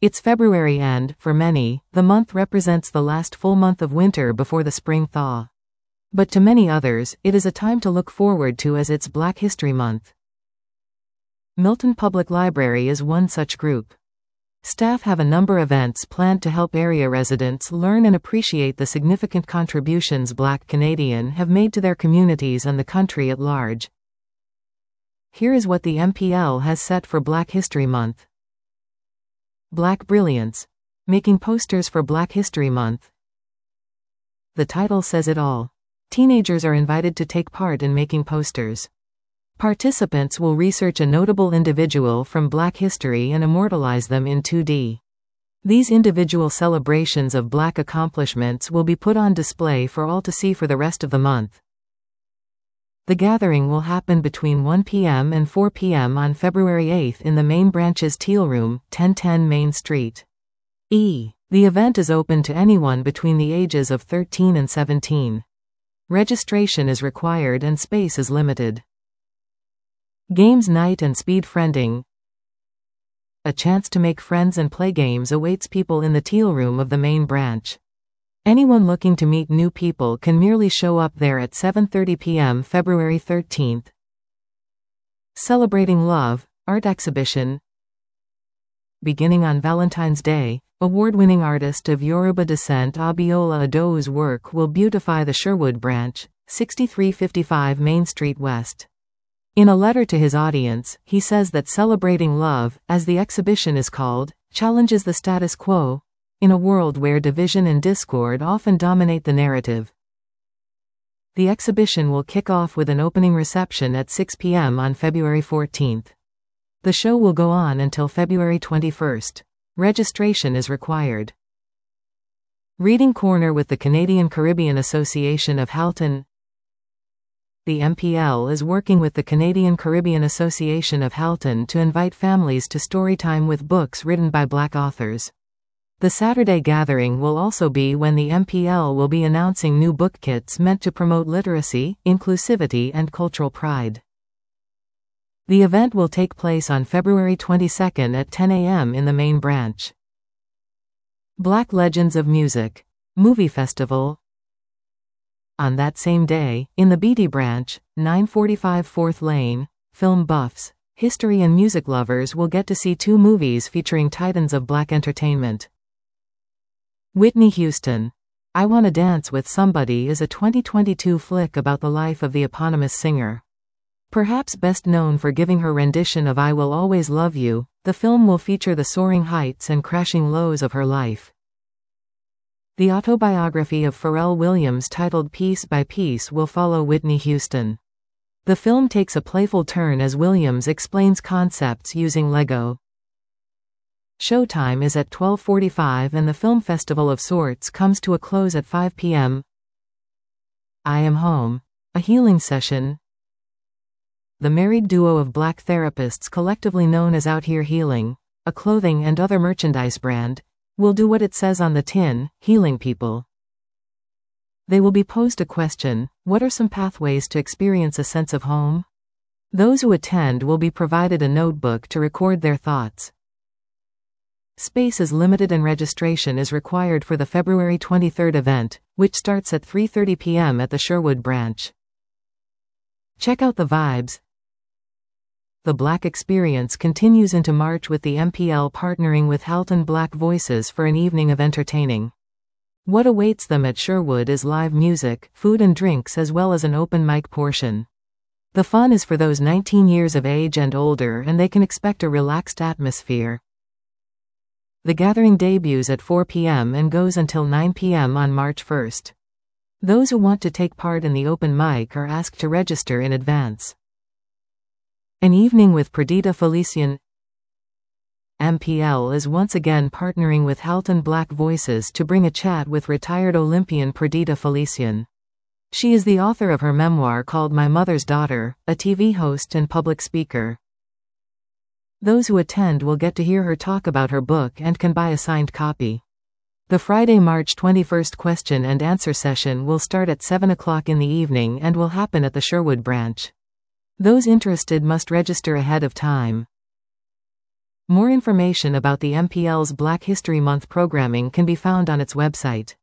It's February and, for many, the month represents the last full month of winter before the spring thaw. But to many others, it is a time to look forward to as it's Black History Month. Milton Public Library is one such group. Staff have a number of events planned to help area residents learn and appreciate the significant contributions Black Canadian have made to their communities and the country at large. Here is what the MPL has set for Black History Month. Black Brilliance. Making posters for Black History Month. The title says it all. Teenagers are invited to take part in making posters. Participants will research a notable individual from Black history and immortalize them in 2D. These individual celebrations of Black accomplishments will be put on display for all to see for the rest of the month. The gathering will happen between 1 p.m. and 4 p.m. on February 8 in the main branch's Teal Room, 1010 Main Street. The event is open to anyone between the ages of 13 and 17. Registration is required and space is limited. Games night and speed friending. A chance to make friends and play games awaits people in the Teal Room of the main branch. Anyone looking to meet new people can merely show up there at 7:30 p.m. February 13th. Celebrating Love, Art Exhibition. Beginning on Valentine's Day, award-winning artist of Yoruba descent Abiola Ado's work will beautify the Sherwood branch, 6355 Main Street West. In a letter to his audience, he says that Celebrating Love, as the exhibition is called, challenges the status quo, in a world where division and discord often dominate the narrative. The exhibition will kick off with an opening reception at 6 p.m. on February 14th. The show will go on until February 21st. Registration is required. Reading Corner with the Canadian Caribbean Association of Halton. The MPL is working with the Canadian Caribbean Association of Halton to invite families to storytime with books written by Black authors. The Saturday gathering will also be when the MPL will be announcing new book kits meant to promote literacy, inclusivity and cultural pride. The event will take place on February 22nd at 10 a.m. in the main branch. Black Legends of Music. Movie Festival. On that same day, in the Beatty branch, 945 4th Lane, film buffs, history and music lovers will get to see 2 movies featuring titans of Black entertainment. Whitney Houston. I Wanna Dance with Somebody is a 2022 flick about the life of the eponymous singer. Perhaps best known for giving her rendition of I Will Always Love You, the film will feature the soaring heights and crashing lows of her life. The autobiography of Pharrell Williams titled Piece by Piece will follow Whitney Houston. The film takes a playful turn as Williams explains concepts using Lego. Showtime is at 12:45 and the film festival of sorts comes to a close at 5 p.m. I Am Home. A healing session. The married duo of Black therapists collectively known as Out Here Healing, a clothing and other merchandise brand, will do what it says on the tin, healing people. They will be posed a question: what are some pathways to experience a sense of home? Those who attend will be provided a notebook to record their thoughts. Space is limited and registration is required for the February 23rd event, which starts at 3:30 p.m. at the Sherwood branch. Check out the vibes. The Black Experience continues into March with the MPL partnering with Halton Black Voices for an evening of entertaining. What awaits them at Sherwood is live music, food and drinks as well as an open mic portion. The fun is for those 19 years of age and older and they can expect a relaxed atmosphere. The gathering debuts at 4 p.m. and goes until 9 p.m. on March 1st. Those who want to take part in the open mic are asked to register in advance. An evening with Perdita Felician. MPL is once again partnering with Halton Black Voices to bring a chat with retired Olympian Perdita Felician. She is the author of her memoir called My Mother's Daughter, a TV host and public speaker. Those who attend will get to hear her talk about her book and can buy a signed copy. The Friday, March 21st question and answer session will start at 7 o'clock in the evening and will happen at the Sherwood branch. Those interested must register ahead of time. More information about the MPL's Black History Month programming can be found on its website.